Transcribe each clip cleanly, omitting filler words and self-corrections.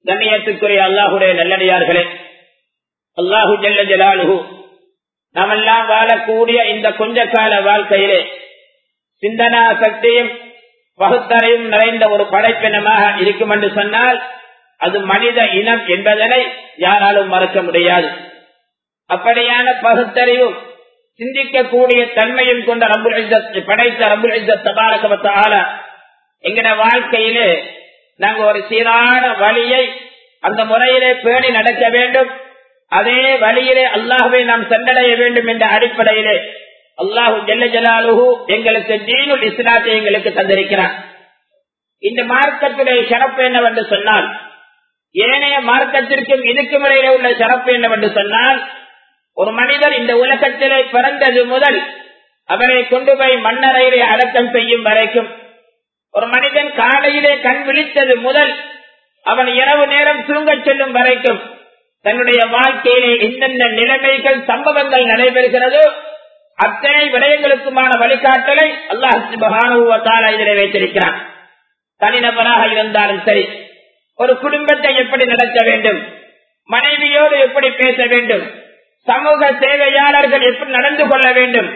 கண்ணியத்துக்குரிய அல்லாஹுடைய நல்லடியார்களே, அல்லாஹு ஜல்ல ஜலாலுஹு நாமெல்லாம் வாழக்கூடிய இந்த கொஞ்ச கால வாழ்க்கையிலே சிந்தனா சக்தியும் பகுத்தறையும் நிறைந்த ஒரு படைப்பினமாக இருக்கும் என்று சொன்னால் அது மனித இனம் என்பதனை யாராலும் மறக்க முடியாது. அப்படியான பகுத்தறிவும் சிந்திக்கக்கூடிய தன்மையும் கொண்ட ரப்புல் இஸ்ஸத் படைத்த ரப்புல் இஸ்ஸத் தபாரக வ தஆலா எங்கட வாழ்க்கையிலே நாங்க ஒரு சீரான வழியை அந்த முறையிலே பேணி நடக்க வேண்டும், அதே வழியிலே அல்லாஹ்வை நாம் சென்றடைய வேண்டும் என்ற அடிப்படையிலே அல்லாஹு ஜல்ல ஜலாலுஹு எங்களுக்கு தீனுல் இஸ்லாத்தை எங்களுக்கு தந்திருக்கிறார். இந்த மார்க்கத்துடைய சிறப்பு என்னவென்று சொன்னால், ஏனைய மார்க்கத்திற்கும் இதுக்கும் இடையிலே உள்ள சிறப்பு என்னவென்று சொன்னால், ஒரு மனிதர் இந்த உலகத்திலே பிறந்தது முதல் அவரை கொண்டு போய் மண்ணறையிலே அடக்கம் செய்யும் வரைக்கும், ஒரு மனிதன் காலையிலே கண் விழித்தது முதல் அவன் இரவு நேரம் தூங்கச் செல்லும் வரைக்கும் தன்னுடைய வாழ்க்கையிலே எந்தெந்த நிலைமைகள் சம்பவங்கள் நடைபெறுகிறதோ அத்தனை விடயங்களுக்குமான வழிகாட்டலை அல்லாஹ் சுப்ஹானஹு வ தஆலா இதிலே வைத்திருக்கிறான். தனிநபராக இருந்தாலும் சரி, ஒரு குடும்பத்தை எப்படி நடத்த வேண்டும், மனைவியோடு எப்படி பேச வேண்டும், சமூக சேவையாளர்கள் எப்படி நடந்து கொள்ள வேண்டும்,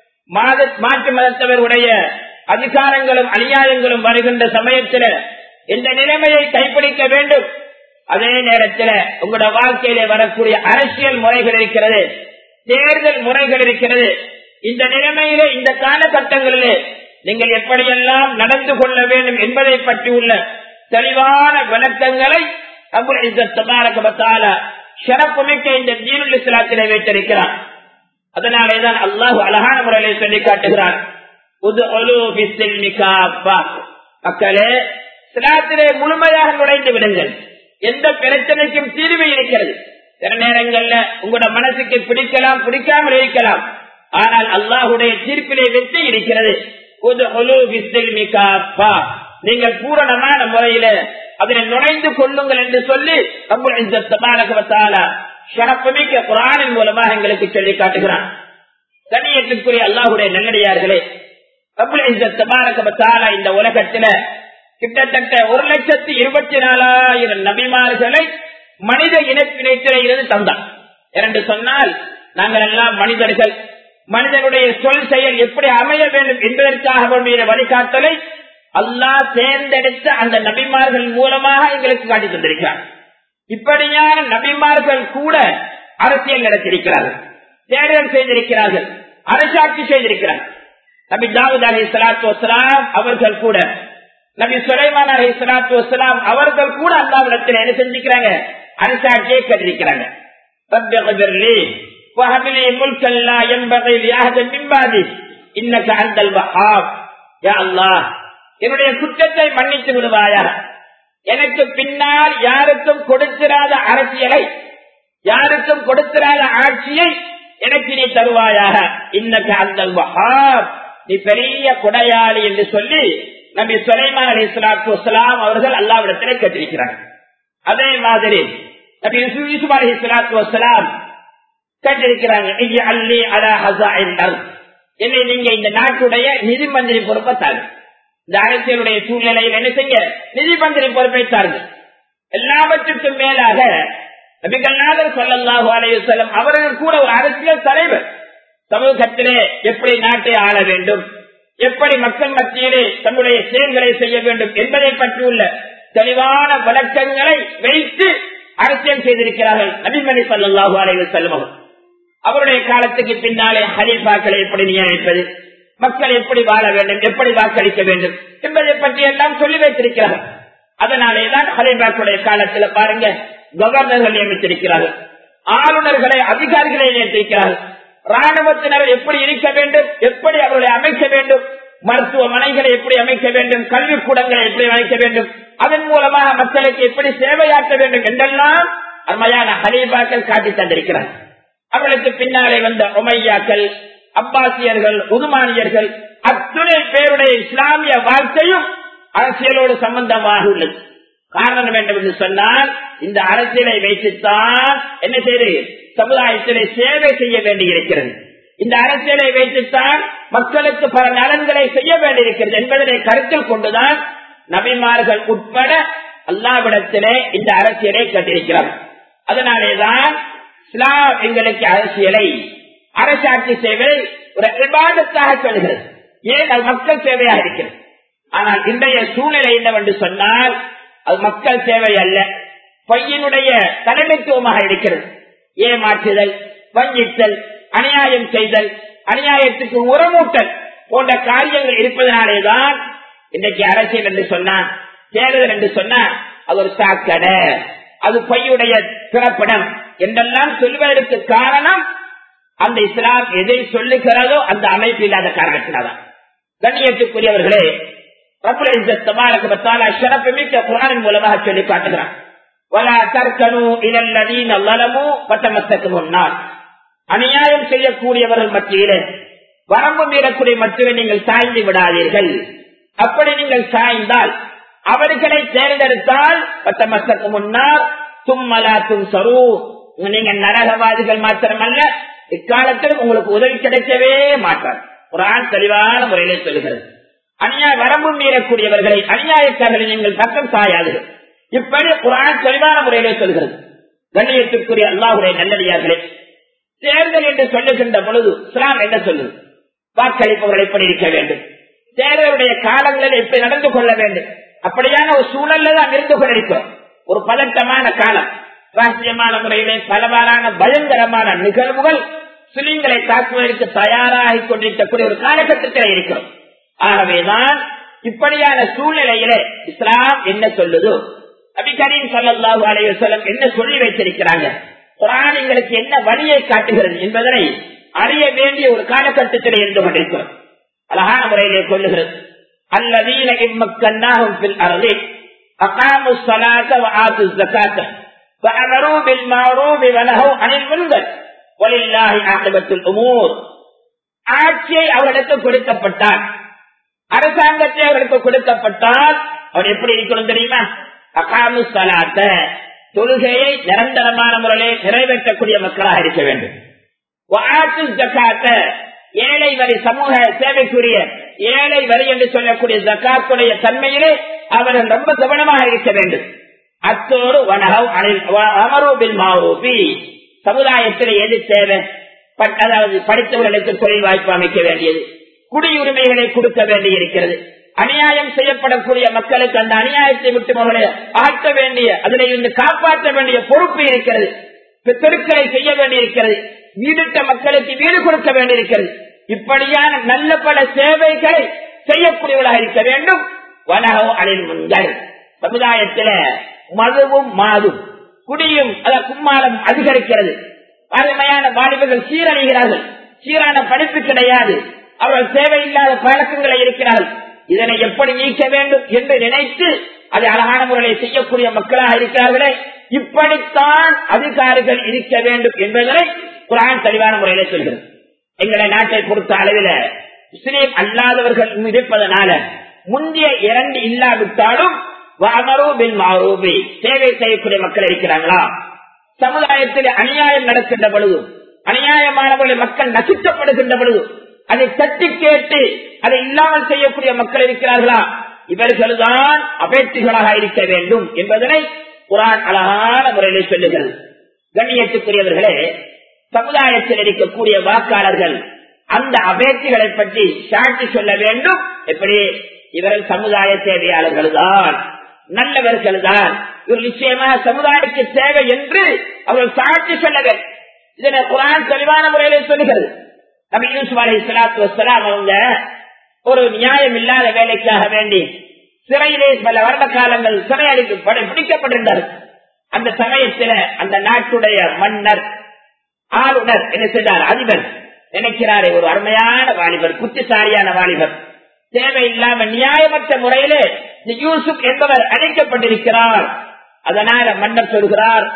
மாற்று மதத்தவருடைய அதிகாரங்களும் அநியாயங்களும் வருகின்ற சமயத்தில் இந்த நிலைமையை கைப்பிடிக்க வேண்டும். அதே நேரத்தில் உங்களோட வாழ்க்கையிலே வரக்கூடிய அரசியல் முறைகள் இருக்கிறது, தேர்தல் முறைகள் இருக்கிறது. இந்த நிலைமையிலே இந்த காலகட்டங்களிலே நீங்கள் எப்படியெல்லாம் நடந்து கொள்ள வேண்டும் என்பதை பற்றி உள்ள தெளிவான விளக்கங்களை ரப்புல் இஸ்ஸத் தபாரக வ தஆலா ஷரஃபுமிக்க இந்த தீனுல் இஸ்லாத்திலே வைத்திருக்கிறார். அதனாலேதான் அல்லாஹ் அழகான முறையிலே சொல்லி காட்டுகிறார், உதுஉலு பிஸ்ஸில்மி காஃபா, மக்களே இஸ்லாத்திலே முழுமையாக நுழைந்து விடுங்கள். எந்த பிரச்சனைக்கும் தீர்வு இருக்கிறது. சில நேரங்கள்ல உங்களோட மனசுக்கு பிடிக்கலாம், பிடிக்காமல் இருக்கலாம், ஆனால் அல்லாஹுடைய தீர்ப்பிலே வெற்றி இருக்கிறது. உதுஉலு பிஸ்ஸில்மி காஃபா, நீங்கள் பூரணமான முறையில அதில் நுழைந்து கொள்ளுங்கள் என்று சொல்லி ரப்புல் இஸ்ஸத் தபாரக வ தஆலா ஷரஃபுமிக்க குர்ஆனின் மூலமாக எங்களுக்கு சொல்லி காட்டுகிறான். கண்ணியத்திற்குரிய அல்லாஹுடைய நல்லடியார்களே, ரப்புல் இஸ்ஸத் தபாரக வ தஆலா இந்த உலகத்தில கிட்டத்தட்ட 1,24,000 நபிமார்களை மனித இனத்திலே இருந்து தந்தார். என்று சொன்னால் நாங்கள் எல்லாம் மனிதர்கள், மனிதனுடைய சொல் செயல் எப்படி அமைய வேண்டும் என்பதற்காக வழிகாட்டலை அல்லாஹ் தேர்ந்தெடுத்த அந்த நபிமார்கள் மூலமாக எங்களுக்கு காட்டி தந்திருக்கிறார். இப்படியான நபிமார்கள் கூட அரசியல் நடத்தியிருக்கிறார்கள், தேர்தல் செய்திருக்கிறார்கள், அரசாட்சி செய்திருக்கிறார்கள். நபி தாவூத் அலைஹிஸ்ஸலாத்து வஸ்ஸலாம் அவர்கள் கூட, நபி சுலைமான் அலைஹிஸ்ஸலாத்து வஸ்ஸலாம் அவர்கள் கூட அல்லாஹ்விடத்தில் என்ன செஞ்சிருக்கிறாங்க, அரசாட்சியை கேட்டிருக்கிறாங்க. ரப்பி க்ஃபிர்லி வஹப் லி முல்கன் லா யன்பகி லி அஹதின் மின் பஅதி இன்னக அன்தல் வஹ்ஹாப். யா அல்லாஹ், என்னுடைய குற்றத்தை மன்னித்து விடுவாயாக, எனக்கு பின்னால் யாருக்கும் கொடுத்திராத அரசியலை, யாருக்கும் கொடுத்திராத ஆட்சியை எனக்கு நீ தருவாயாக. இன்னக அன்தல் வஹ்ஹாப், நீ பெரிய கொடையாளி என்று சொல்லி நபி சுலைமான் அலைஹிஸ்ஸலாத்து வஸ்ஸலாம் அவர்கள் அல்லாஹ்விடத்திலே கேட்டிருக்கிறார்கள். அதே மாதிரி நபி யூசுப் அலைஹிஸ்ஸலாத்து வஸ்ஸலாம் கேட்டிருக்கிறாங்க, இஜ்அல்னி அலா ஹஸாஇல் அர்த், என்னை நீங்க இந்த நாட்டுடைய நிதி மந்திரி பொறுப்பை தாங்க. இந்த அரசியலுடைய சூழ்நிலையில் என்ன செய்ய, நிதி மந்திரி பொறுப்பை தாங்க. எல்லாவற்றுக்கும் மேலாக நபிகள் நாயகம் ஸல்லல்லாஹு அலைஹி வஸல்லம் அவர்கள் கூட ஒரு அரசியல் தலைவர், சமூகத்திலே எப்படி நாட்டை ஆள வேண்டும், எப்படி மக்கள் மத்தியிலே தன்னுடைய செயல்களை செய்ய வேண்டும் என்பதை பற்றியுள்ள தெளிவான விளக்கங்களை வைத்து அரசியல் செய்திருக்கிறார்கள் நபிமணி ஸல்லல்லாஹு அலைஹி வஸல்லம். அவருடைய காலத்துக்கு பின்னாலே ஹலீஃபாக்களை எப்படி நியமிப்பது, மக்கள் எப்படி வாழ வேண்டும், எப்படி வாக்களிக்க வேண்டும் என்பதை பற்றி எல்லாம் சொல்லி வைத்திருக்கிறார்கள். அதனாலேதான் ஹலீஃபாக்களுடைய காலத்தில் பாருங்க, கவர்னர்கள் நியமித்திருக்கிறார்கள், ஆளுநர்களை அதிகாரிகளை நியமித்திருக்கிறார்கள், ராணுவத்தினர் எப்படி இருக்க வேண்டும், எப்படி அவர்களை அமைக்க வேண்டும், மருத்துவமனைகளை எப்படி அமைக்க வேண்டும், கல்விக்கூடங்களை எப்படி அமைக்க வேண்டும், அதன் மூலமாக மக்களுக்கு எப்படி சேவையாற்ற வேண்டும் என்றெல்லாம் அருமையான ஹலீஃபாக்கள் காட்டி தந்திருக்கிறார். அவர்களுக்கு பின்னாலே வந்த உமையாக்கள், அப்பாசியர்கள், உதுமானியர்கள், அத்துணை பேருடைய இஸ்லாமிய வாழ்க்கையும் அரசியலோடு சம்பந்தமாக உள்ளது. காரணம் வேண்டும் என்று சொன்னால், இந்த அரசியலை வைத்துத்தான் என்ன செய்து சமுதாயத்திலே சேவை செய்ய வேண்டியிருக்கிறது. இந்த அரசியலை வைத்துத்தான் மக்களுக்கு பல நலன்களை செய்ய வேண்டியிருக்கிறது என்பதனை கருத்தில் கொண்டுதான் நபிமார்கள் உட்பட அல்லாஹ்விடத்திலே இந்த அரசியலை கட்டிருக்கிறார். அதனாலேதான் இஸ்லாம் எங்களுக்கு அரசியலை அரசாட்சி சேவை ஒரு இபாதத்தாக சொல்கிறது. ஏன் அது மக்கள் சேவையாக இருக்கிறது. ஆனால் இன்றைய சூழ்நிலை என்னவென்று சொன்னால் அது மக்கள் சேவை அல்ல, பையனுடைய தலைமைத்துவமாக இருக்கிறது. ஏமாற்றுதல், வஞ்சித்தல், அநியாயம் செய்தல், அநியாயத்துக்கு உரமூட்டல் போன்ற காரியங்கள் இருப்பதனாலேதான் இன்றைக்கு அரசியல் என்று சொன்னான், தேர்தல் என்று சொன்னால் அது ஒரு சாக்கடை, அது பையுடைய பிறப்பிடம் என்றெல்லாம் சொல்வதற்கு காரணம் அந்த இஸ்லாம் எதை சொல்லுகிறதோ அந்த அமைப்பு இல்லாத காரணத்தினால்தான். கண்ணியத்துக்குரியவர்களே, ரப்பல் இஸ்ஸத் தபாரக வ தஆலா ஷரஃபுமிக்க குர்ஆனின் மூலமாக சொல்லி காட்டுகிறார். வலா தர்கனு இலல் லதீன ஸலமு ஃபதமஸ்ஸகுமுன் நார். அநியாயம் செய்யக்கூடியவர்கள் மத்தியிலே, வரம்பு மீறக்கூடிய மத்தியிலே நீங்கள் சாய்ந்து விடாதீர்கள். அப்படி நீங்கள் சாய்ந்தால், அவர்களை தேர்ந்தெடுத்தால் ஃபதமஸ்ஸகுமுன் நார் சும்ம லா துன்ஸரு, நீங்க நரகவாதிகள் மாத்திரமல்ல, இக்காலத்தில் உங்களுக்கு உதவி கிடைக்கவே மாட்டார். குர்ஆன் தெளிவான முறையிலே சொல்கிறது. வரம்பு மீறக்கூடியவர்களை, அநியாயக்காரர்களை நீங்கள் பக்கம் சாயாதீர்கள். இப்படி குர்ஆன் தெளிவான முறையிலே சொல்கிறது. கண்ணியத்திற்குரிய அல்லாஹ்வுடைய நல்லடியார்களே, தேர்தல் என்று சொல்லுகின்ற பொழுது இஸ்லாம் என்ன சொல்லுது? வாக்களிப்பவர்கள் எப்படி இருக்க வேண்டும், தேர்தலுடைய காலங்களில் எப்படி நடந்து கொள்ள வேண்டும், அப்படியான ஒரு சூழல்ல தான் இருந்து கொண்டிருக்கிறோம். ஒரு பதட்டமான காலம், ராஷ்டிரியமான முறையிலே பலவாறான பயங்கரமான நிகழ்வுகள் முஸ்லிம்களை தாக்குவதற்கு தயாராகி கொண்டிருக்கக்கூடிய ஒரு காலகட்டத்தில் இருக்கிறோம். ஆகவேதான் இப்படியான சூழ்நிலையிலே இஸ்லாம் என்ன சொல்லுதோ, நபி கரீம் ஸல்லல்லாஹு அலைஹி வஸல்லம் என்ன சொல்லி வைத்திருக்கிறாங்க, குர்ஆன் எங்களுக்கு என்ன வழியை காட்டுகிறது என்பதனை அறிய வேண்டிய ஒரு காலகட்டத்தில் இருந்து கொண்டிருக்கிறோம். அழகான முறையிலே சொல்லுகிறது, அல்லதீன இம்மக்கன்னாஹும் ஃபில் அர்தி அகாமுஸ் ஸலாத வ ஆத்துஸ் ஸகாத வஅமரு பில் மஅரூஃபி வ நஹவு அனில் முன்கர் வலில்லாஹி ஆகிபத்துல் உமூர். ஆட்சியை அவர்களுக்கு கொடுக்கப்பட்டால், அரசாங்கத்தை அவர்களுக்கு கொடுக்கப்பட்டால் அவர் எப்படி இருக்கணும் தெரியுமா? அகாமுஸ் ஸலாத்த, தொழுகையை நிரந்தரமான முறையில் நிறைவேற்றக்கூடிய மக்களாக இருக்க வேண்டும். வ ஆத்துஸ் ஸகாத, ஏழை வரி சமூக சேவைக்குரிய ஏழை வரி என்று சொல்லக்கூடிய ஜகாத்துடைய தன்மையிலே அவர்கள் ரொம்ப கவனமாக இருக்க வேண்டும். அத்தோடு அமரு பில் மஅரூஃபி, சமுதாயத்தில் எது தேவை, அதாவது படித்தவர்களுக்கு தொழில் வாய்ப்பு அமைக்க வேண்டியது, குடியுரிமைகளை கொடுக்க வேண்டி இருக்கிறது, அநியாயம் செய்யப்படக்கூடிய மக்களுக்கு அந்த அநியாயத்தை விட்டு அவர்களை ஆற்ற வேண்டிய, அதில் இருந்து காப்பாற்ற வேண்டிய பொறுப்பு இருக்கிறது, தெருக்களை செய்ய வேண்டியிருக்கிறது, வீடுட்ட மக்களுக்கு வீடு கொடுக்க வேண்டியிருக்கிறது. இப்படியான நல்ல பல சேவைகளை செய்யக்கூடியவர்களாக இருக்க வேண்டும். வனஹவு அனில் முன்கர், சமுதாயத்தில மதுவும் மாதும் குடியும் கும்மாளம் அதிகரிக்கிறது. அருமையான வாலிபர்கள் சீரழிகிறார்கள், சீரான படிப்பு கிடையாது, அவர்கள் தேவையில்லாத பழக்கங்களை இருக்கிறார்கள். இதனை எப்படி நீக்க வேண்டும் என்று நினைத்து அதை அழகான முறையில் செய்யக்கூடிய மக்களாக இருக்கிறார்களே, இப்படித்தான் அதிகாரிகள் இருக்க வேண்டும் என்பதை குர்ஆன் தெளிவான முறையில சொல்கிறது. எங்களை நாட்டை பொறுத்த அளவில் முஸ்லீம் அல்லாதவர்கள் இருப்பதனால முந்தைய இரண்டு இல்லாவிட்டாலும் சேவை செய்யக்கூடிய மக்கள் இருக்கிறாங்களா? சமுதாயத்தில் அநியாயம் நடக்கின்ற பொழுது, அநியாயமானவர்கள் மக்கள் நசுக்கப்படுகின்ற பொழுது அதை தட்டி கேட்டு அதை இல்லாமல் செய்யக்கூடிய மக்கள் இருக்கிறார்களா? இவர்கள்தான் அபேட்சிகளாக இருக்க வேண்டும் என்பதனை குர்ஆன் அழகான முறையிலே சொல்லுகிறது. கண்ணியத்துக்குரியவர்களே, சமுதாயத்தில் இருக்கக்கூடிய வாக்காளர்கள் அந்த அபேட்சிகளை பற்றி சாட்சி சொல்ல வேண்டும். எப்படி? இவர்கள் சமுதாய சேவையாளர்கள் தான், நல்லவர்கள் தான், இவர் நிச்சயமாக சமுதாயத்துக்கு சேவை என்று அவர்கள் சாட்சி சொல்ல வேண்டும். இதனை குர்ஆன் தெளிவான முறையிலே சொல்லுகிறது. நபி யூசுப் அலைஹிஸ்ஸலாத்து வஸ்ஸலாம் அவங்க ஒரு நியாயம் இல்லாத வேலைக்காக வேண்டி சிறையிலே பல வருட காலங்கள் சிறையடித்து பிடிக்கப்பட்டிருந்தார்கள். அந்த சமயத்தில் அந்த நாட்டுடைய மன்னர், ஆளுநர் என்ன செய்தார்? அதிபர் நினைக்கிறாரே, ஒரு அருமையான வாலிபர், புத்திசாலியான வாலிபர், தேவையில்லாம நியாயமற்ற முறையிலே யூசுப் என்பவர் அழைக்கப்பட்டிருக்கிறார். அதனால மன்னர் சொல்கிறார்,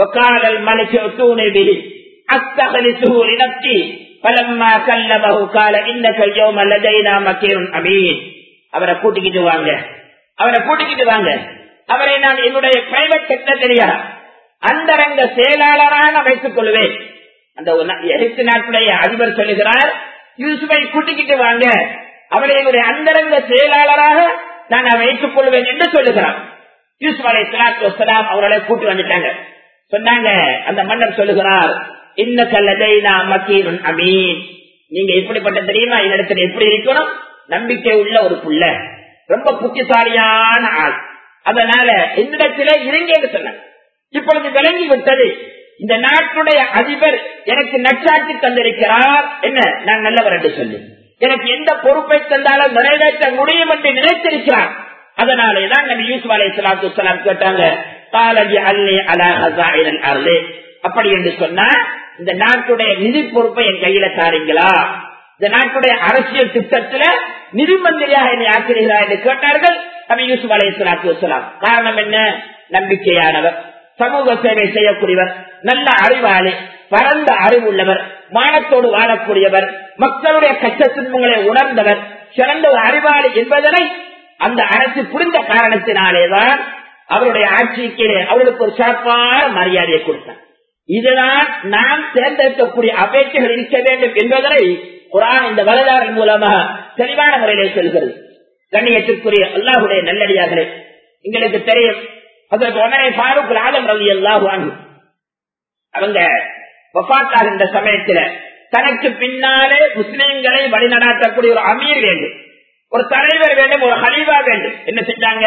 அவரை கூட்டிக்கிட்டு வாங்க, அவரை கூட்டிக்கிட்டு வாங்க, அவரை நான் என்னுடைய பிரைவேட் செக்ரட்டரியா அந்தரங்க செயலாளராக வைத்துக் கொள்வேன். அந்த எகிப்து நாட்டுடைய அதிபர் சொல்லுகிறார், யூசுஃபை கூட்டிக்கிட்டு வாங்க, அவரை என்னுடைய அந்தரங்க செயலாளராக நான் வைத்துக் கொள்வேன் என்று சொல்லுகிறார். யூசுப் அலைஹிஸ்ஸலாத்து வஸ்ஸலாம் அவர்களை கூட்டி வந்துட்டாங்க. சொன்னாங்க, அந்த மன்னர் சொல்லுகிறார், இன்னக லதைனா மக்கீனுன் அமீன். நீங்க எப்படிப்பட்ட தெரியுமா, என்னிடத்துல எப்படி இருக்கணும், நம்பிக்கை உள்ள ஒரு புள்ள, ரொம்ப புத்திசாலியான ஆள், அதனால என்னிடத்திலே இருங்க என்று சொன்னாங்க. இப்பொழுது விளங்கி விட்டது, இந்த நாட்டுடைய அதிபர் எனக்கு நற்சாட்சி தந்திருக்கிறார், என்ன நான் நல்லவர் என்று சொல்லி எனக்கு எந்த பொறுப்பை தந்தாலும் நிறைவேற்ற முடியும் என்று நினைத்திருக்கிறார். அதனாலேதான் நபி யூசுப் அலைஹிஸ்ஸலாத்து வஸ்ஸலாம் கேட்டாங்க, காலஜி அல்லி அலா ஹஸாயில் அர்லி, அப்படி என்று சொன்னா இந்த நாட்டுடைய நிதி பொறுப்பை என் கையில தாரீங்களா, இந்த நாட்டுடைய அரசியல் திட்டத்துல நிதி மந்திரியாக என்னை ஆக்கிறீர்களா என்று கேட்டார்கள் நபி யூசுப் அலைஹிஸ்ஸலாத்து வஸ்ஸலாம். காரணம் என்ன, நம்பிக்கையானவர், சமூக சேவை செய்யக்கூடியவர், நல்ல அறிவாளி, பரந்த அறிவுள்ளவர், மானத்தோடு வாழக்கூடியவர், மக்களுடைய கஷ்ட துன்பங்களை உணர்ந்தவர், சிறந்த ஒரு அறிவாளி என்பதனை அந்த அரசு புரிந்த காரணத்தினாலேதான் அவருடைய ஆட்சிக்கு அவர்களுக்கு ஒரு சிறப்பான மரியாதையை கொடுத்தார். இதுதான் நாம் தேர்ந்தெடுக்கக்கூடிய அபேட்சைகள் இருக்க வேண்டும் என்பதனை குர்ஆன் இந்த வரலாறு மூலமாக தெளிவான முறையிலே சொல்கிறது. கண்ணியத்திற்குரிய அல்லாஹ்வுடைய நல்லடியார்களே, எங்களுக்கு தெரியும், அதற்கு உடனே ஃபாரூக் ஆலம் ரலியல்லாஹு அன்ஹு அவங்க வஃபாத்தாகின்ற சமயத்துல தனக்கு பின்னாலே முஸ்லிம்களை வழிநடாத்தக்கூடிய ஒரு அமீர் வேண்டும், ஒரு தலைவர் வேண்டும், ஒரு ஹலீஃபா வேண்டும். என்ன செஞ்சாங்க,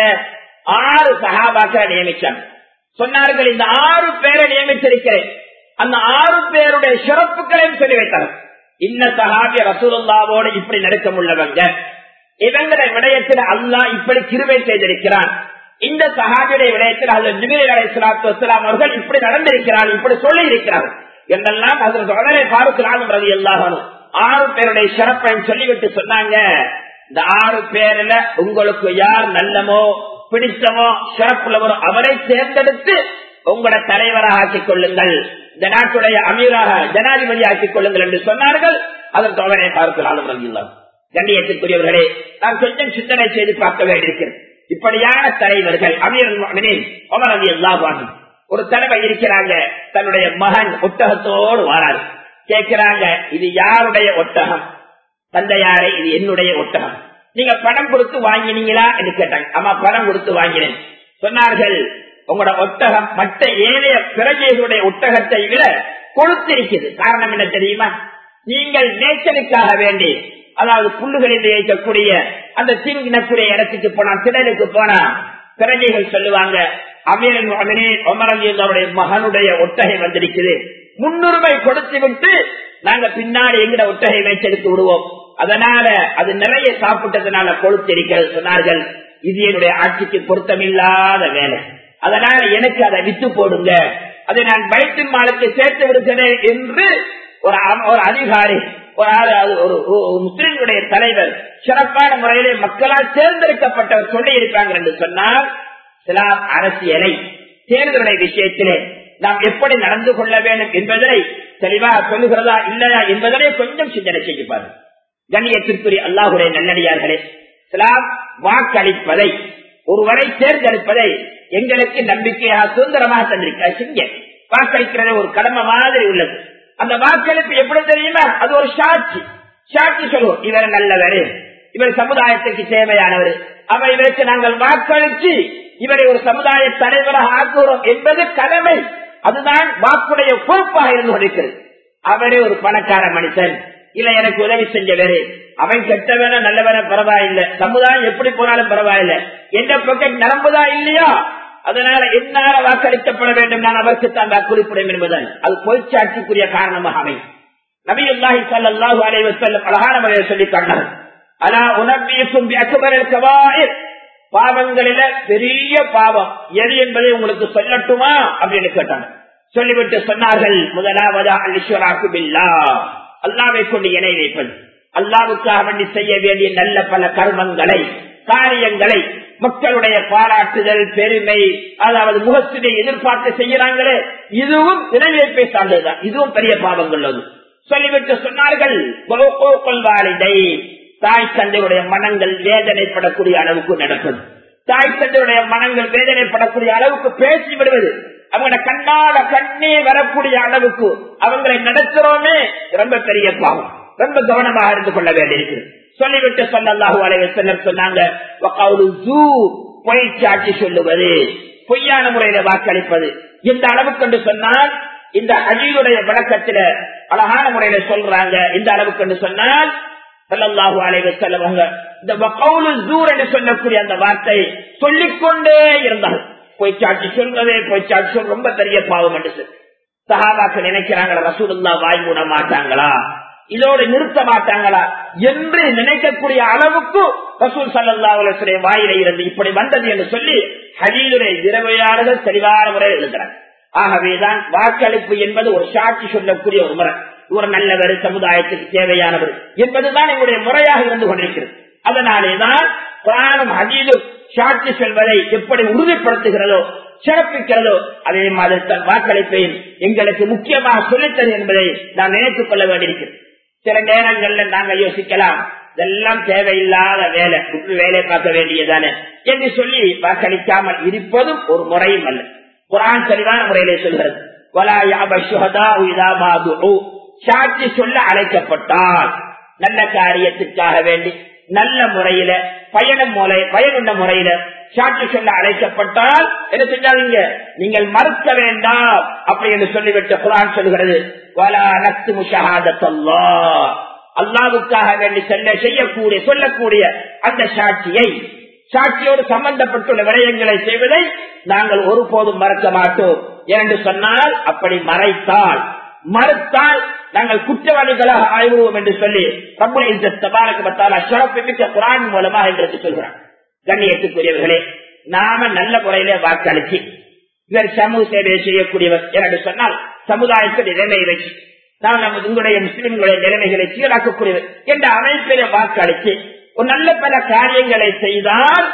6 சஹாபாக்களை நியமிச்சாங்க. சொன்னார்கள், இந்த 6 பேரை நியமித்திருக்கிறேன், அந்த 6 பேருடைய சிறப்புகளையும் சொல்லி வைத்தார். இன்ன சஹாபிய ரசூலுல்லாஹ்வோடு இப்படி நெருக்கம் உள்ளவங்க, இவங்களுடைய விடயத்தில் அல்லாஹ் இப்படி கிருபை செய்திருக்கிறான், இந்த சஹாபியுடைய விடயத்தில் ஹஜ்ரத் ஜிப்ரீல் அலைஹிஸ்ஸலாத்து வஸ்ஸலாம் அவர்கள் இப்படி நடந்திருக்கிறார், இப்படி சொல்லி இருக்கிறார் என்றெல்லாம் ஹஜ்ரத் உமர் ஃபாரூக் ஆலம் ரலியல்லாஹு அன்ஹு 6 பேருடைய சிறப்பை சொல்லிவிட்டு சொன்னாங்க, இந்த 6 பேர்ல உங்களுக்கு யார் நல்லமோ பிடித்தமோ சிறப்புள்ளவரோ அவரை தேர்ந்தெடுத்து உங்களோட தலைவராக ஆக்கிக் கொள்ளுங்கள், இந்த நாட்டுடைய அமீராக ஜனாதிபதி ஆக்கிக் கொள்ளுங்கள் என்று சொன்னார்கள். அதற்கு உடனே ஃபாரூக் ஆலம் ரலியல்லாஹு அன்ஹு. கண்ணியத்திற்குரியவர்களே, நாம் கொஞ்சம் சிந்தனை செய்து பார்க்க வேண்டியிருக்கிறது. இப்படியான தலைவர்கள் அமீருல் முஃமினீன் உமர் ரலியல்லாஹு அன்ஹு ஒரு தலைமை இருக்கிறாங்க, தன்னுடைய மகன் ஒட்டகத்தோடு வாராரு. கேட்கிறாங்க, இது யாருடைய ஒட்டகம்? தந்தையாரே, இது என்னுடைய ஒட்டகம். நீங்க பணம் கொடுத்து வாங்கினீங்களா என்று கேட்டாங்க. ஆமா, பணம் கொடுத்து வாங்கினேன். சொன்னார்கள், உங்களோட ஒட்டகம் மற்ற ஏழைய பிரஜைகளுடைய ஒட்டகத்தை விட கொடுத்திருக்கிறது. காரணம் என்ன தெரியுமா, நீங்கள் நேச்சலுக்காக வேண்டி, அதாவது புல்லுகளில் வைக்கக்கூடிய அந்த தீங்கினக்கூடிய இடத்துக்கு போனா, திடலுக்கு போனா பிரஜைகள் சொல்லுவாங்க, அமீருல் முஃமினீன் உமர் ரலியல்லாஹு மகனுடைய ஒட்டகை வந்திருக்குது, முன்னுரிமை கொடுத்து விட்டு நாங்க பின்னாடி எங்கட ஒட்டகை மேய்ச்செடுத்து விடுவோம், அதனால அது நிறைய சாப்பிட்டதுனால கொழுத்திருக்கிறது. சொன்னார்கள், இது என்னுடைய ஆட்சிக்கு பொருத்தமில்லாத வேலை, அதனால எனக்கு அதை வித்து போடுங்க, அதை நான் பைத்துல் மாலுக்கு சேர்த்து விடுகிறேன் என்று ஒரு அதிகாரி, ஒரு முஸ்லிம்களுடைய தலைவர், சிறப்பான முறையிலே மக்களால் தேர்ந்தெடுக்கப்பட்டவர் சொல்லி இருக்காங்க என்று சொன்னால், இஸ்லாம் அரசியலை தேர்தலுடைய விஷயத்திலே நாம் எப்படி நடந்து கொள்ள வேண்டும் என்பதை தெளிவாக சொல்லுகிறதா இல்லையா என்பதனை கொஞ்சம் சிந்தனை செய்யப்பாரு. கண்ணியத்திற்குரிய அல்லாஹ்வுடைய நல்லடியார்களே, இஸ்லாம் வாக்களிப்பதை, ஒருவரை தேர்ந்தெடுப்பதை எங்களுக்கு நம்பிக்கையாக சுதந்திரமாக தந்திருக்க. வாக்களிக்கிறத ஒரு கடமை மாதிரி உள்ளது. அந்த வாக்களிப்பு எப்படி தெரியுமா, அது ஒரு சாட்சி சொல்லுவோம், இவர் நல்லவர், இவர் சமுதாயத்துக்கு தேவையானவர், அவர் இவருக்கு நாங்கள் வாக்களிச்சு இவரை ஒரு சமுதாய தலைவராக ஆக்குகிறோம் என்பது கடமை. அதுதான் வாக்குடைய பொறுப்பாக இருந்து கொண்டிருக்கிறது. அவரே ஒரு பணக்கார மனுஷன், இல்ல எனக்கு உதவி செஞ்சவரு, அவன் கெட்டவன நல்லவன பரவாயில்லை, சமுதாயம் எப்படி போனாலும் பரவாயில்லை, எந்த பக்கம் நிரம்புதா இல்லையா, அதனால என்னால வாக்களிக்கப்பட வேண்டும், நான் அவருக்கு தான் வாக்குறுப்பிடும் என்பதன் அது பொய்ச்சாட்சிக்குரிய காரணமாக அமையும். நபியுல்லாஹி ஸல்லல்லாஹு அலைஹி வஸல்லம் அழகான முறையில் சொல்லி காட்டினார், அலா உனபியுக்கும் பிஅக்பரில் கபாயிர், பாவங்களில பெரிய பாவம் எது என்பதை உங்களுக்கு சொல்லட்டுமா அப்படின்னு கேட்டாங்க. சொல்லிவிட்டு சொன்னார்கள், முதலாவதா அல்-இஷ்ராக்கு பில்லாஹ், அல்லாஹ்வை கொண்டு இணை வைப்பது. அல்லாஹ்வுக்காக வேண்டி செய்ய வேண்டிய நல்ல பல கர்மங்களை, காரியங்களை மக்களுடைய பாராட்டுதல், பெருமை, அதாவது முகத்தினை எதிர்பார்த்து செய்யறாங்களே, இதுவும் இணை வைப்பை சார்ந்ததுதான், இதுவும் பெரிய பாவங்கள். சொல்லிவிட்டு சொன்னார்கள், தாய் தந்தையுடைய மனங்கள் வேதனைப்படக்கூடிய அளவுக்கு நடப்பது, தாய் தந்தையுடைய மனங்கள் வேதனைப்படக்கூடிய அளவுக்கு பேசி விடுவது, அவங்களோட கண்ணால கண்ணே வரக்கூடிய அளவுக்கு அவங்களை நடத்துறோமே, ரொம்ப பெரிய பாவம், ரொம்ப கவனமாக இருந்து கொள்ள வேண்டியிருக்கு. சொல்லிவிட்டு ஸல்லல்லாஹு அலைஹி வஸல்லம் சொன்னாங்க, வகவுலு ஸூர், பொய் சாட்சி சொல்லுவது, பொய்யான முறையில வாக்களிப்பது. இந்த அளவுக்கு என்று சொன்னால் இந்த ஹஜீருடைய விளக்கத்தில அழகான முறையில சொல்றாங்க. இந்த அளவுக்கு என்று சொன்னால் ஸல்லல்லாஹு அலைஹி வஸல்லம் இந்த வகௌலு ஸூர் என்று சொல்லக்கூடிய அந்த வார்த்தை சொல்லிக்கொண்டே இருந்தார். பொய் சாட்சி சொல்றதே, பொய் சாட்சி சொல்ற ரொம்ப பெரிய பாவம் என்று சஹாபாக்கள் நினைக்கிறாங்களா, ரசூலுல்லாஹ் வாய் மூட மாட்டாங்களா, இதோடு நிறுத்த மாட்டாங்களா என்று நினைக்கக்கூடிய அளவுக்கு ரசூல் ஸல்லல்லாஹு அலைஹி வஸல்லம் வாயில இருந்து இப்படி வந்தது என்று சொல்லி ஹதீஸுடைய விரைவையாளர்கள் தெளிவான முறையில் எழுதுகிறார். ஆகவேதான் வாக்களிப்பு என்பது ஒரு சாட்சி சொல்லக்கூடிய ஒரு முறை. ஒரு நல்லவர், சமுதாயத்துக்கு தேவையானவர் என்பதுதான் எங்களுடைய முறையாக இருந்து கொண்டிருக்கிறது. அதனாலேதான் குர்ஆனும் ஹதீஸும் சாட்சி சொல்வதை எப்படி உறுதிப்படுத்துகிறதோ, சிறப்பிக்கிறதோ, அதே மாதிரி தன் வாக்களிப்பையும் எங்களுக்கு முக்கியமாக சொல்லித்தது என்பதை நாம் நினைத்துக் கொள்ள வேண்டியிருக்கிறது. சில நேரங்கள்ல நாங்கள் யோசிக்கலாம், இதெல்லாம் தேவையில்லாத வேலை, வேலை பார்க்க வேண்டியதானே என்று சொல்லி வாக்களிக்காமல் இருப்பதும் ஒரு முறையும் அல்ல. குர்ஆன் தெளிவான முறையிலே சொல்கிறது, வலா யஅப ஷுஹதாஉ இதா மா துஉ, சாட்சி சொல்ல அழைக்கப்பட்டால் நல்ல காரியத்துக்காக வேண்டி நல்ல முறையில பயனுள்ள முறையில சாட்சி சொல்ல அழைக்கப்பட்டால் என்ன செஞ்சாதீங்க, நீங்கள் மறுக்க வேண்டாம் அப்படி என்று சொல்லிவிட்டு குர்ஆன் சொல்கிறது, வலா நக்துமு ஷஹாதத்தல்லாஹ், அல்லாஹ்வுக்காக வேண்டி சொல்லக்கூடிய அந்த சாட்சியோடு சம்பந்தப்பட்டுள்ள விடயங்களை செய்வதை நாங்கள் ஒருபோதும் மறக்க மாட்டோம் என்று சொன்னால், அப்படி மறுத்தால் நாங்கள் குற்றவாளிகளாக ஆய்வுவோம் என்று சொல்லி ரப்புல் இஸ்ஸத் தபாரக வ தஆலா ஷரஃபிமிக்க குர்ஆன் மூலமாக என்று சொல்கிறார். கண்ணியத்துக்குரியவர்களே, நாம நல்ல முறையில வாக்களிச்சு இவர் சமூக சேவை செய்யக்கூடியவர் என்று சொன்னால் சமுதாயத்தில் நிலைமையை வச்சு நாம் உங்களுடைய முஸ்லிம்களுடைய நிலைமைகளை சீராக்கக்கூடியவர் என்ற அமைப்பில வாக்களித்து ஒரு நல்ல பல காரியங்களை செய்தால்,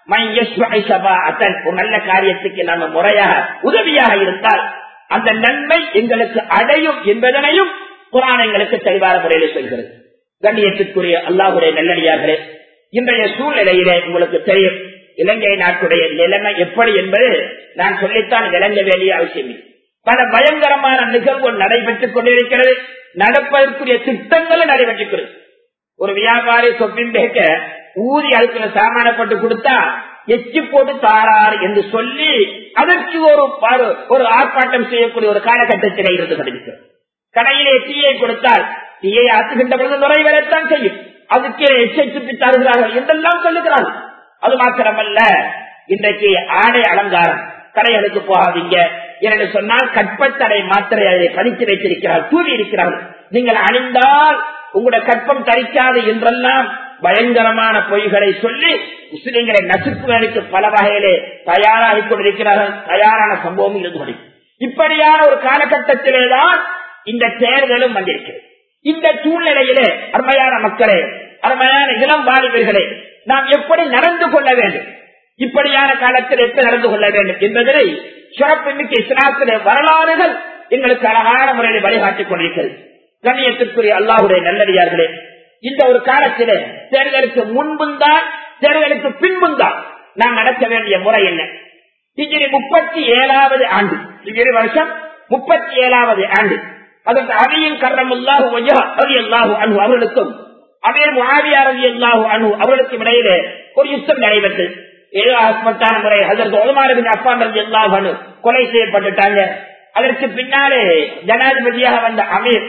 ஒரு நல்ல காரியத்துக்கு நாம முறையாக உதவியாக இருந்தால் அந்த நன்மை எங்களுக்கு அடையும் என்பதனையும் குர்ஆன் எங்களுக்கு தெளிவான முறையில் சொல்கிறது. கண்ணியத்திற்குரிய அல்லாஹ்வுடைய நல்லடியார்களே, இன்றைய சூழ்நிலையிலே உங்களுக்கு தெரியும் இலங்கை நாட்டுடைய நிலைமை எப்படி என்பது நான் சொல்லித்தான் விளங்க வேண்டிய அவசியம் இல்லை. பல பயங்கரமான நிகழ்வுகள் நடைபெற்றுக் கொண்டிருக்கிறது, நடப்பதற்குரிய திட்டங்களும் நடைபெற்றுக்கிறது. ஒரு வியாபாரி சொப்பின் பேக்க ஊதி அதுக்குள்ள சாமானப்பட்டு கொடுத்தா எச்சி போட்டு தாரார் என்று சொல்லி அதற்கு ஒரு ஆர்ப்பாட்டம் செய்யக்கூடிய ஒரு காலகட்டத்திலே இருந்து கொண்டிருக்கிறது. கடையிலே தீயை கொடுத்தால் தீயை ஆற்றுகின்ற பொழுது நுழைவரைத்தான் செய்யும், அதுக்கு எச்சை சுற்றி தருகிறார்கள் என்றெல்லாம் சொல்லுகிறார்கள். அது மாத்திரமல்ல, இன்றைக்கு ஆடை அலங்காரம் கடைகளுக்கு போகாதீங்க என்று சொன்னால் கற்பத்தடை மாத்திரை அதை பதித்து வைத்திருக்கிறார்கள், தூவி இருக்கிறார்கள். நீங்கள் அணிந்தால் உங்களுடைய கற்பம் தரிக்காது என்றெல்லாம் பயங்கரமான பொய்களை சொல்லி முஸ்லிம்களை நசுக்குவதற்கு பல வகையிலே தயாராகிக் கொண்டிருக்கிறார்கள். தயாரான சம்பவம் இருந்து கொண்டிருக்கிறது. இப்படியான ஒரு காலகட்டத்திலேதான் இந்த தேர்தலும் வந்திருக்கிறது. இந்த சூழ்நிலையிலே அருமையான மக்களே, அருமையான இளம் வாலிபர்களே, நாம் எப்படி நடந்து கொள்ள வேண்டும், இப்படியான காலத்தில் எப்படி நடந்து கொள்ள வேண்டும் என்பதை சிறப்புமிக்க இஸ்லாத்திலே வரலாறுகள் எங்களுக்கு அழகான முறையில் வழிகாட்டிக் கொண்டிருக்கிறது. கண்ணியத்திற்குரிய அல்லாஹ்வுடைய நல்லடியார்களே, இந்த ஒரு காலத்திலே தேர்தலுக்கு முன்பும் தான் தேர்தலுக்கு பின்பும் தான் நாம் நடக்க வேண்டிய முறை என்ன? ஹிஜ்ரி 37வது ஆண்டு, ஹிஜ்ரி வருஷம் 37வது ஆண்டு, அதற்கு அலியின் கர்ரமுல்லாஹு வஜஹு ரலியல்லாஹு அன்ஹு அவர்களுக்கும் அமீர் முஆவியா ரலியல்லாஹு அன்ஹு அவர்களுக்கும் இடையிலே ஒரு யுத்தம் நடைபெற்றது. ஏதோ ஆஸ்பத்தான முறை ஹஜ்ரத் உமர் பின் அஃபான் ரலியல்லாஹு அன்ஹு கொலை செய்யப்பட்டுட்டாங்க. அதற்கு பின்னாலே ஜனாதிபதியாக வந்த அமீர்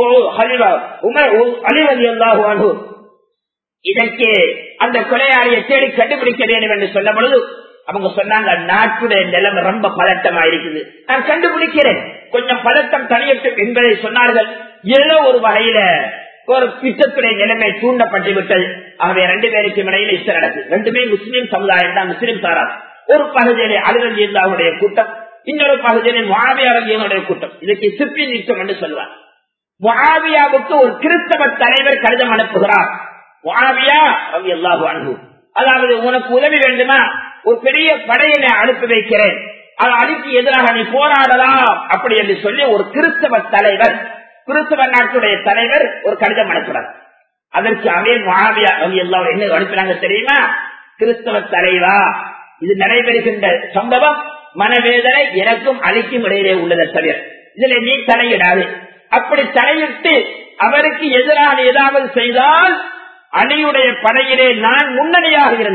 இதற்கு அந்த கொலையாளியை தேடி கண்டுபிடிக்க வேண்டும் என்று சொன்ன பொழுது அவங்க சொன்னாங்க, நாட்டுடைய நிலைமை ரொம்ப பதட்டமா இருக்குது, நான் கண்டுபிடிக்கிறேன், கொஞ்சம் பதட்டம் தனியட்டும் என்பதை சொன்னார்கள். ஏதோ ஒரு வகையில ஒரு யுத்தத்துடைய நிலைமை தூண்டப்பட்டு விட்டது. ஆகவே 2 பேருக்கு இடையில யுத்தம் நடக்குது. 2மே முஸ்லீம் சமுதாயம் தான், முஸ்லீம் சாரா. ஒரு பகுதியிலே அலி ரலியல்லாஹுடைய கூட்டம், இன்னொரு பகுதியிலே முஆவியா ரலியல்லாஹுடைய கூட்டம். இதுக்கு சிப்பின் யுத்தம் என்று சொல்வார். முஆவியாவுக்கு ஒரு கிறிஸ்தவ தலைவர் கடிதம் அனுப்புகிறார். முஆவியா ரலியல்லாஹு அன்ஹு, அதாவது உனக்கு உதவி வேண்டுமா, ஒரு பெரிய படையினை அனுப்பி வைக்கிறேன், அதுக்கு எதிராக நீ போராடலாம் அப்படி என்று சொல்லி ஒரு கிறிஸ்தவ தலைவர், கிறிஸ்தவ நாட்டுடைய தலைவர் ஒரு கடிதம் அனுப்புறார். அதற்கு அமீர் முஆவியா ரலியல்லாஹு என்ன அனுப்பினாங்க தெரியுமா? கிறிஸ்தவ தலைவா, இது நடைபெறுகின்ற சம்பவம் மனவேதனை எனக்கும் அலிக்கும் இடையிலே உள்ளதை தவிர இதுல நீ தலையிடாது. அப்படி தலையிட்டு அவருக்கு எதிராக ஏதாவது செய்தால் அலியுடைய படையிலே நான் முன்னணியாக இருந்து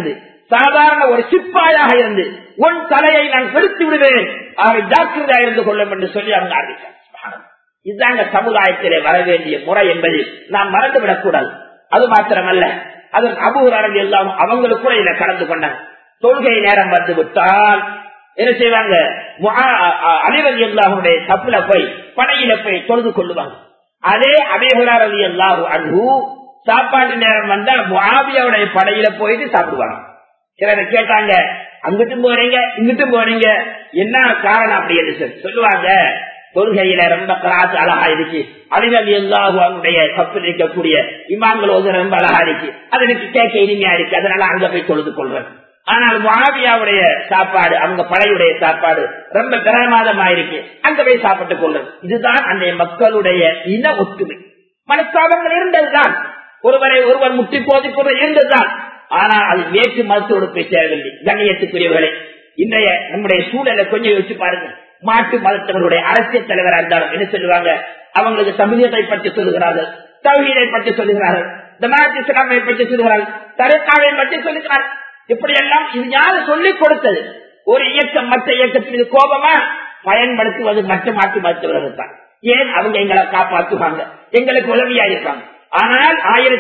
சாதாரண ஒரு சிப்பாயாக இருந்து உன் தலையை நான் பெருத்து விடுவேன், அவரை ஜாக்கிரதையாக இருந்து கொள்ளும் என்று சொல்லி அவங்க ஆரம்பித்தார். இதுதாங்க சமுதாயத்திலே வர வேண்டிய முறை என்பது நாம் மறந்துவிடக் கூடாது. அது மாத்திரமல்ல, அதற்கு அபூ ஹுரைரா எல்லாம் அவங்களுக்கு கூட இதை கலந்து கொண்டாங்க. தொழுகை நேரம் வந்து விட்டால் என்ன செய்வாங்க, அலி ரலியல்லாஹுடைய தப்புல போய் படையில போய் தொழுது கொள்ளுவாங்க. அதே அபூ ஹுரைரா ரலியல்லாஹு அன்ஹு சாப்பாட்டு நேரம் வந்தா முஆவியாவுடைய படையில போயிட்டு சாப்பிடுவாங்க. சிலர் கேட்டாங்க, அங்கிட்டும் போறீங்க இங்கிட்டும் போறீங்க, என்ன காரணம் அப்படி என்று சொல்லுவாங்க. தொழுகையில ரொம்ப கராத்து அழகா இருக்கு, அலி ரலியல்லாஹு அன்ஹுடைய தப்பில் இருக்கக்கூடிய இமாம்கள் ரொம்ப அழகா இருக்கு, அது எனக்கு கேட்க இனிமையா இருக்கு, அதனால அங்க போய் தொழுது கொள்றேன். ஆனால் முஆவியாவுடைய சாப்பாடு, அவங்க படையுடைய சாப்பாடு ரொம்ப பிரமாதமாயிருக்கு, அங்க போய் சாப்பிட்டுக் கொள்றது. இதுதான் அந்த மக்களுடைய இன ஒற்றுமை. மனஸ்தாபங்கள் இருந்ததுதான், ஒருவர் முட்டி போதிப்பது இருந்ததுதான். ஆனால் அது வேற்று மதத்தோடு போய் சேரவில்லை. கண்ணியத்துக்குரியவர்களே, இன்றைய நம்முடைய சூழலை கொஞ்சம் யோசிச்சு பாருங்க. மாட்டு மதத்தவர்களுடைய அரசியல் தலைவராக இருந்தாலும் என்ன சொல்லுவாங்க, அவங்களுக்கு தமிழத்தை பற்றி சொல்லுகிறார்கள், தௌஹீதை பற்றி சொல்லுகிறார்கள், ஜமாஅத் இஸ்லாமை பற்றி சொல்லுகிறார்கள், தரிகாவை பற்றி சொல்லுகிறார்கள். இப்படி எல்லாம் இது யாரு சொல்லிக் கொடுத்தது? ஒரு இயக்கம் மற்ற இயக்கத்திற்கு கோபமா பயன்படுத்துவது மற்ற மாட்டு மருத்துவர்கள் தான். ஏன் அவங்க எங்களை காப்பாற்றுவாங்க, எங்களுக்கு உதவியா இருப்பாங்க. ஆனால்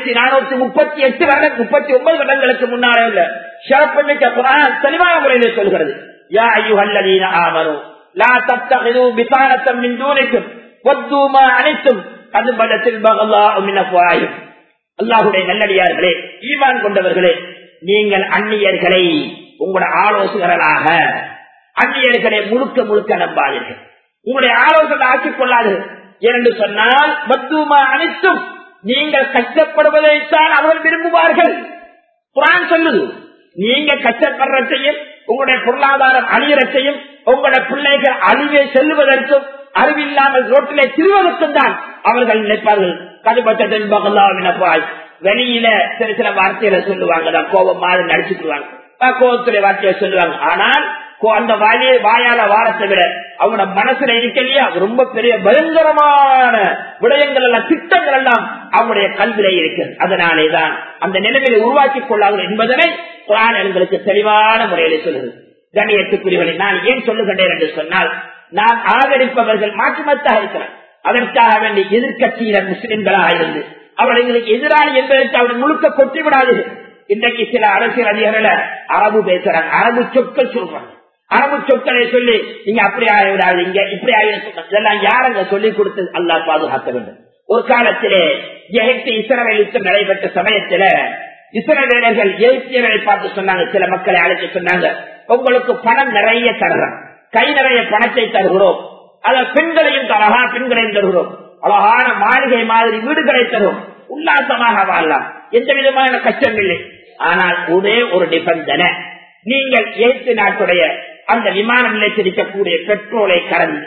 1438 வருடம் 39 வருடங்களுக்கு முன்னாலே உள்ள சிறப்புமிக்க குர்ஆன் தெளிவான முறையில் சொல்கிறது, யா அய்யுஹல்லதீன ஆமனூ லா தத்தகிது பிதானத்தம் மின் தூனிக்கும் வத்து மா அனித்தும் கத் பதத்தில் பகல்லாஹு மின் அஃவாஹிம். அல்லாஹ்வுடைய நல்லடியார்களே, ஈமான் கொண்டவர்களே, நீங்கள் அந்நியர்களை உங்களுடைய ஆலோசகர்களாக, அந்நியர்களை முழுக்க முழுக்க நம்பாதீர்கள், உங்களுடைய ஆலோசனை ஆக்கிக் கொள்ளாதீர்கள். என்று சொன்னால் வத்துமா அனைத்தும் நீங்கள் கஷ்டப்படுவதைத்தான் அவர்கள் விரும்புவார்கள். குர்ஆன் சொல்லுது, நீங்க கஷ்டப்படுறதையும் உங்களுடைய பொருளாதாரம் அழியறதையும் உங்களுடைய பிள்ளைகள் அழிவே செல்லுவதற்கும் அறிவில்லாமல் ரோட்டிலே திரிவதற்கும் தான் அவர்கள் நினைப்பார்கள். கடுபட்டத்தின் பகல்லாவினப்பாய் வெளியில சில சில வார்த்தைகளை சொல்லுவாங்க, கோபம் மாதிரி நடிச்சுக்குவாங்க, கோபத்துடைய வார்த்தையை சொல்லுவாங்க. ஆனால் அந்த வாயால வாரத்தை விட அவனோட மனசுல இருக்கலையா ரொம்ப பெரிய பயங்கரமான விடயங்கள் எல்லாம், திட்டங்கள் எல்லாம் அவனுடைய கல்விலே இருக்கிறது. அதனாலேதான் அந்த நிலைமையை உருவாக்கிக் கொள்ளாது என்பதனை குர்ஆன் எங்களுக்கு தெளிவான முறையிலே சொல்லுது. கண்ணியத்துக்குரியவர்களை, நான் ஏன் சொல்லுகின்றேன் என்று சொன்னால், நான் ஆதரிப்பவர்கள் மாற்றுமத்தாக இருக்கிறார். அதற்காக வேண்டிய எதிர்கட்சியினர் முஸ்லிம்களாக இருந்து அவர்களுக்கு எதிராளி என்பதற்கு அவர்கள் முழுக்க கொட்டி விடாது. இன்றைக்கு சில அரசியல் அதிகாரிகளை அரபு பேசுறாங்க, அரபு சொற்கள் சொல்றாங்க, அரபு சொற்களை சொல்லி நீங்க அப்படி ஆகிவிடாது, இங்க இப்படி ஆகிவிட, இதெல்லாம் யாரங்க சொல்லிக் கொடுத்து அல்லாஹ் பாதுகாக்க வேண்டும். ஒரு காலத்திலே எகிப்து இஸ்ரவேல் யுத்தம் நடைபெற்ற சமயத்துல இஸ்ரவேலர்கள் எகிப்தியர்களை பார்த்து சொன்னாங்க, சில மக்களை அழைத்து சொன்னாங்க, உங்களுக்கு பணம் நிறைய தருகிறோம், கை நிறைய பணத்தை தருகிறோம், அத பெண்களையும் அழகா பெண்களையும் தருகிறோம், அழகான மாளிகை மாதிரி வீடுகளை தரும், உல்லாசமாக வாழலாம், எந்த விதமான கஷ்டம் இல்லை. ஆனால் ஒரே ஒரு நிபந்தனை, நீங்கள் எகிப்து நாட்டுடைய அந்த விமான நிலையத்தில் இருக்கக்கூடிய பெட்ரோலை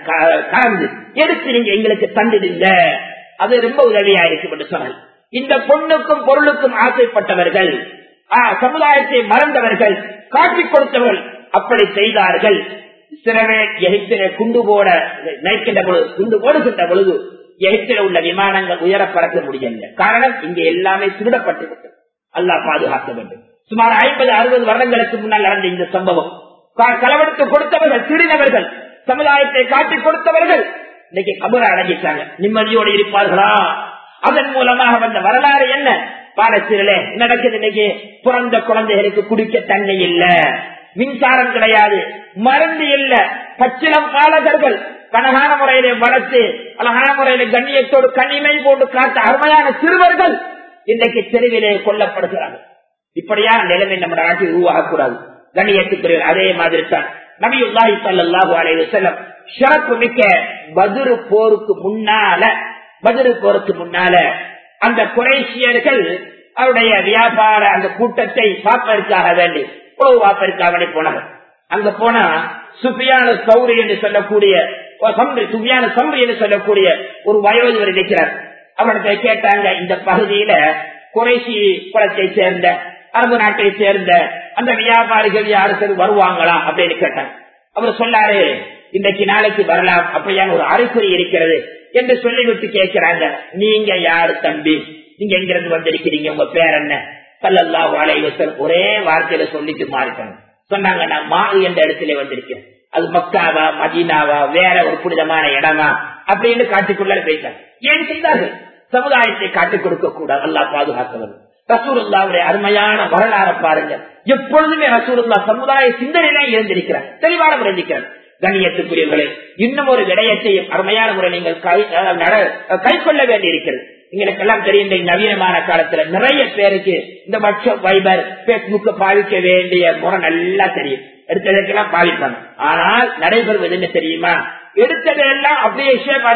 கலந்து எடுத்து நீங்க எங்களுக்கு தந்துடுங்க, அது ரொம்ப உதவியா இருக்கும் என்று சொன்னார். இந்த பொண்ணுக்கும் பொருளுக்கும் ஆசைப்பட்டவர்கள், சமுதாயத்தை மறந்தவர்கள், காட்டிக் கொடுத்தவர்கள் அப்படி செய்தார்கள். இஸ்ரவேல் எகிப்திலே குண்டு போட நினைக்கின்ற பொழுது, குண்டு போடுகின்ற பொழுது எகிப்தில் உள்ள விமானங்கள் உயர பறக்க முடியல. காரணம், இங்கே எல்லாமே திருடப்பட்டு விட்டது. அல்லாஹ் பாதுகாக்க வேண்டும். சுமார் 50-60 வருடங்களுக்கு முன்னால் நடந்த இந்த சம்பவம், களவெடுத்து கொடுத்தவர்கள், திருடினவர்கள், சமுதாயத்தை காட்டிக் கொடுத்தவர்கள் இன்னைக்கு கபரை அடங்கிட்டாங்க. நிம்மதியோடு இருப்பார்களா? அதன் மூலமாக வந்த வரலாறு என்ன? பாலஸ்தீனிலே நடக்குது. இன்னைக்கு பிறந்த குழந்தைகளுக்கு குடிக்க தண்ணி இல்ல, மின்சாரம் கிடையாது, மருந்து இல்ல, பச்சிலம் பாலகர்கள் அழகான முறையிலே வளர்த்து அழகான முறையில கண்ணியத்தோடு கண்ணிமை போட்டு காத்த அருமையான சிறுவர்கள் இன்றைக்கு தெருவிலே கொல்லப்படுகிறார்கள். இப்படியா நிலைமை நம்ம நாட்டில் உருவாகக்கூடாது. கண்ணியத்துக்குரிய அதே மாதிரி தான் நபியுல்லாஹி ஸல்லல்லாஹு அலைஹி வஸல்லம் ஷரஃப் மிக்க பத்ர் போருக்கு முன்னால அந்த குறைஷியர்கள் அவருடைய வியாபார அந்த கூட்டத்தை பார்ப்பதற்காக வேண்டி உழவு பார்ப்பதற்காக வேண்டி போனார்கள். அங்க போனா சுஃபியான சௌரி என்று சொல்லக்கூடிய ஒரு வயோதிபர் இருக்கிறார். அவரிடத்தை கேட்டாங்க, இந்த பகுதியில குறைஷி குலத்தை சேர்ந்த அரபு நாட்டை சேர்ந்த அந்த வியாபாரிகள் யாருக்கு வருவாங்களா அப்படின்னு கேட்டாங்க. அவர் சொன்னாரு, இன்றைக்கு நாளைக்கு வரலாம், அப்படியான ஒரு அறிகுறி இருக்கிறது என்று சொல்லிவிட்டு கேட்கிறாங்க, நீங்க யாரு தம்பி, நீங்க எங்கிருந்து வந்திருக்கிறீங்க, உங்க பேர் என்ன? ஸல்லல்லாஹு அலைஹி வஸல்லம் ஒரே வார்த்தையில சொல்லிட்டு மாறிட்டாங்க. சொன்னாங்க, நான் மாறு என்ற இடத்துல வந்திருக்கேன், அது மக்காவா மதீனாவா வேற ஒரு புனிதமான இடமா அப்படின்னு காட்டிக்கொள்ள போயிட்டாங்க. ஏன் செய்தார்கள்? சமுதாயத்தை காட்டிக் கொடுக்க கூடாது, அல்லாஹ் பாதுகாத்தவர். ரசூலுல்லாஹ்வுடைய அருமையான வரலாறு பாருங்க. எப்பொழுதுமே ரசூலுல்லாஹ் சமுதாய சிந்தனையிலே இருந்திருக்கிறார், தெளிவான முறைக்கிறார். கண்ணியத்துக்குரியவர்களே, இன்னும் ஒரு விடயத்தையும் அருமையான முறை நீங்கள் கை கொள்ள வேண்டியிருக்கிறது. எங்களுக்கெல்லாம் தெரியும், நவீனமான காலத்துல நிறைய பேருக்கு இந்த வாட்ஸ்அப், வைபர், பேஸ்புக் பாவிக்க வேண்டிய முறை நல்லா தெரியும், எடுத்ததற்கெல்லாம் பாவிப்பாங்க. ஆனால் நடைபெறுவது என்ன தெரியுமா? எடுத்ததெல்லாம் அப்படியே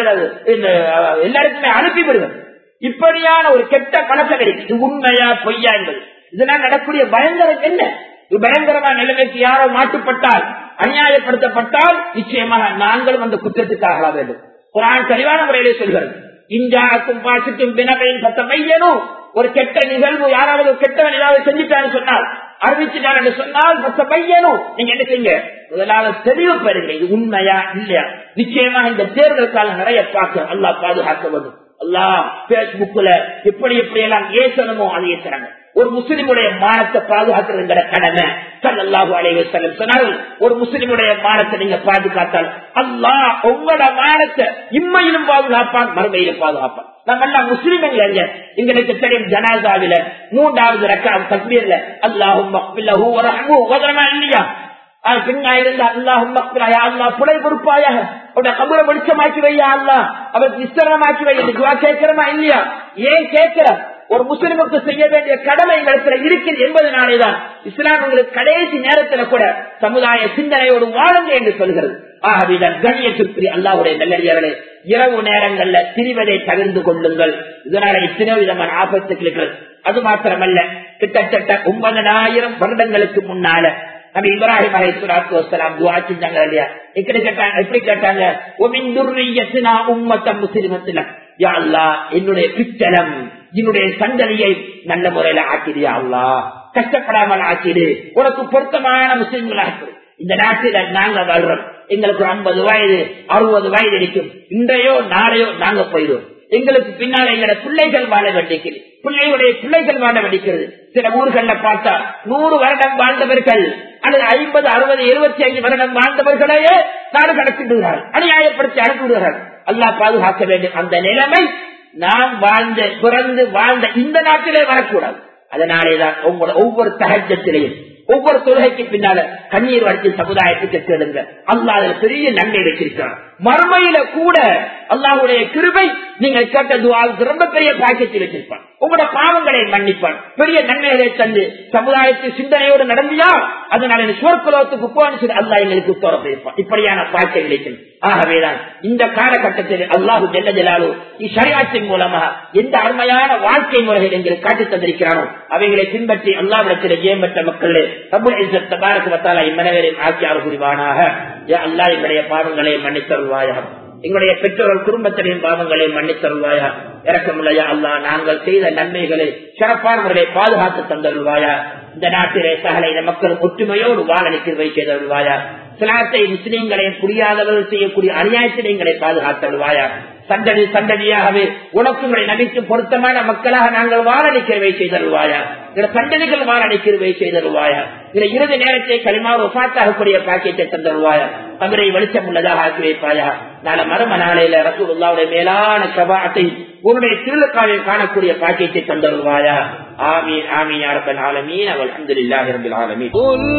எல்லாருக்குமே அனுப்பிவிடுவது. இப்படியான ஒரு கெட்ட பழக்கம் இருக்கு. இது உண்மையா பொய்யா என்பது இதனால் நடக்கூடிய பயங்கரம் என்ன? பயங்கரமான நிலைமைக்கு யாரோ மாட்டுப்பட்டால், அநியாயப்படுத்தப்பட்டால் நிச்சயமாக நாங்களும் அந்த குற்றத்துக்காக வேண்டும். குர்ஆன் தெளிவான முறையிலே சொல்கிறது, இன்ஜாக்கும் பாசிக்கும் பினபையின் பத்தமையனும். ஒரு கெட்ட நிகழ்வு யாராவது கெட்டவன் ஏதாவது செஞ்சுட்டான்னு சொன்னால், அறிவிச்சுட்டார் என்று சொன்னால் பத்தமையனும், நீங்க என்ன செய்யுங்க, முதலாவது தெளிவு பெறுங்க, இது உண்மையா இல்லையா. நிச்சயமாக இந்த தேர்தல் காலம் நிறைய பார்க்க அல்லாஹ் பாதுகாக்க வேண்டும். அல்லாஹ் பேஸ்புக்ல எப்படி எல்லாம் ஏசனமோ அதை ஏசுறாங்க. ஒரு முஸ்லிமுடைய மானத்தை பாதுகாக்கிற கடமை ஸல்லல்லாஹு அலைஹி வஸல்லம் சொன்னார்கள். ஒரு முஸ்லிமுடைய மானத்தை நீங்க பாதுகாத்தால் அல்லாஹ் உங்களோட மானத்தை இம்மையிலும் பாதுகாப்பான், மறுமையிலும் பாதுகாப்பான். நம்ம எல்லாம் முஸ்லிம்கள். எங்களுக்கு தெரியும், ஜனாசாவில 3வது ரக்அத் தக்பீர்ல அல்லாஹும்ம ஃபில்லஹு வரஹ்மு வதரமா இல்லையா, பின்னா இருந்த அல்லாஹும்ம ஃபில்லஹு அல்லாஹ் புலை பொறுப்பாயாக அவருடைய கபரை வெளிச்சமாக்கி வையா, அல்லாஹ் அவருக்கு விஸ்தரணமாக்கி வை என்று துஆ கேட்கிறோமா இல்லையா? ஏன் கேட்கிற? ஒரு முஸ்லிமுக்கு செய்ய வேண்டிய கடமை இடத்துல இருக்குது என்பதனாலேதான் இஸ்லாம் உங்களுக்கு கடைசி நேரத்தில் கூட சமுதாய சிந்தனையோடு வாழுங்க என்று சொல்கிறது. ஆகவேதான் கண்ணியத்திற்கு அல்லாஹ்வுடைய நல்லடியார்களே, இரவு நேரங்கள்ல திரிவதை தவிர்த்து கொள்ளுங்கள். இதனால இத்தனை விதமான ஆபத்துக்கள் இருக்கிறது. அது மாத்திரமல்ல, கிட்டத்தட்ட 9000 வருடங்களுக்கு முன்னால நபி இப்ராஹிம் அலைஹிஸ்ஸலாத்து வஸ்ஸலாம் துஆ செஞ்சாங்க இல்லையா? எப்படி கேட்டாங்க? ஒமின் துர்ரிய்யத்தினா உம்மத்தன் முஸ்லிமத்தின், யா அல்லாஹ் என்னுடைய பிச்சலம், என்னுடைய சந்ததியை நல்ல முறையில ஆக்கிறியா அல்லாஹ், கஷ்டப்படாமல் ஆக்கிடு, உனக்கு பொருத்தமான முஸ்லிம்களாக. இந்த நாட்டில நாங்க வாழ்றோம், எங்களுக்கு 50 வயது 60 வயது இருக்கும், இன்றையோ நாளையோ நாங்க போயிடுவோம். எங்களுக்கு பின்னால எங்களோட பிள்ளைகள் வாழ வேண்டியிருக்கிறது, பிள்ளைகளுடைய பிள்ளைகள் வாழ வேண்டியிருக்கிறது. சில ஊர்கள்ல பார்த்தா 100 வருடம் வாழ்ந்தவர்கள் அல்லது 50, 60, 75 வருடம் வாழ்ந்தவர்களையே நாடு கடத்திவிடுகிறார்கள், அநியாயப்படுத்தி அனுப்பிவிடுகிறார்கள். அல்லாஹ் பாதுகாக்க வேண்டும். அந்த நிலைமை நாம் பிறந்து வாழ்ந்த இந்த நாட்டிலே வரக்கூடாது. அதனாலேதான் உங்களோட ஒவ்வொரு தஹஜ்ஜத்திலையும் ஒவ்வொரு தொழுகைக்கு பின்னால கண்ணீர் வடித்து சமுதாயத்துக்கு கேளுங்க. அல்லாஹ் அதுல பெரிய நன்மை வச்சிருக்கிறார். மறுமையில கூட அல்லாஹ்வுடைய கிருபை நீங்கள் கேட்ட துஆவுக்கு ரொம்ப பெரிய பாக்கியத்தை வச்சிருப்பான். உங்களோட பாவங்களை மன்னிப்பான், பெரிய நன்மைகளை தந்து சமுதாயத்து சிந்தனையோடு நடந்தியா அதனால சுவர்க்கலோகத்துக்கு போன்னு சொல்லி அல்லாஹ் எங்களுக்கு உத்தரவிட்டிருப்பான். இப்படியான பாக்கியம் கிடைக்கும். ஆகவேதான் இந்த காலகட்டத்தில் அல்லாஹு ஜல்ல ஜலாலு ஷரீஅத்தின் மூலமாக எந்த அருமையான வாழ்க்கை முறைகள் எங்களுக்கு காட்டி தந்திருக்கிறானோ அவைகளை பின்பற்றி அல்லாஹ்விடத்தில் ஜெயம்பெற்ற மக்களே ரப்புல் இஸ்ஸத் தபாரக வ தஆலா இம்மனவரையும் ஆக்கியார் புரிவானாக. யா அல்லாஹ் எங்களுடைய பாவங்களை மன்னித்தருள்வாயாக, எங்களுடைய பெற்றோர்கள் குடும்பத்தின் பாவங்களை மன்னித்தருள்வாயா. இறக்கமுள்ளையா அல்லாஹ் நாங்கள் செய்த நன்மைகளை சிறப்பான முறையை பாதுகாத்து தந்தருள்வாயா. இந்த நாட்டிலே சகல இன மக்கள் ஒற்றுமையோடு வாழ நிற்க செய்தருள்வாயா. இஸ்லாத்தை முஸ்லீம்களையும் புரியாதவர்கள் செய்யக்கூடிய அநியாயத்தை எங்களை பாதுகாத்தருள்வாயா. சந்ததி சந்ததியாகவே உனக்கும் நபிக்கும் பொருத்தமான மக்களாக நாங்கள் வாழ நிற்கிறவை செய்தருள்வாயா. சந்ததிகள் வாழ நிற்கிறவை செய்தருள்வாயா. இந்த இறுதி நேரத்தை களிமாறு ஒஃபாத்தாகக்கூடிய பாக்கியத்தை தந்தருள்வாயா. தங்களை வெளிச்சம் உள்ளதாக ஆக்கி வைப்பாயா. நாளை மறும நாளையில ரசூலுல்லாஹ்வுடைய மேலான ஷஃபாஅத்தை உன்னுடைய திருக்காவில் காணக்கூடிய பாக்கியத்தை தந்தருள்வாயா. ஆமீன் ஆமீன் யா ரப்பல் ஆலமீன். வல்ஹம்துலில்லாஹி ரப்பில் ஆலமீன்.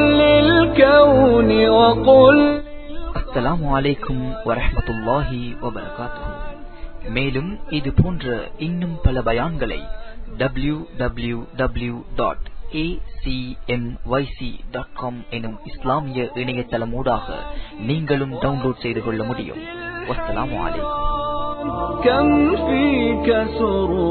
அஸ்ஸலாமு அலைக்கும் வரஹ்மத்துல்லாஹி வபரகாத்துஹு. மேலும் இது போன்ற இன்னும் பல பயான்களை www.acmyc.com எனும் இஸ்லாமிய இணையதளமூடாக நீங்களும் டவுன்லோட் செய்து கொள்ள முடியும். வஸ்ஸலாமு அலைக்கும்.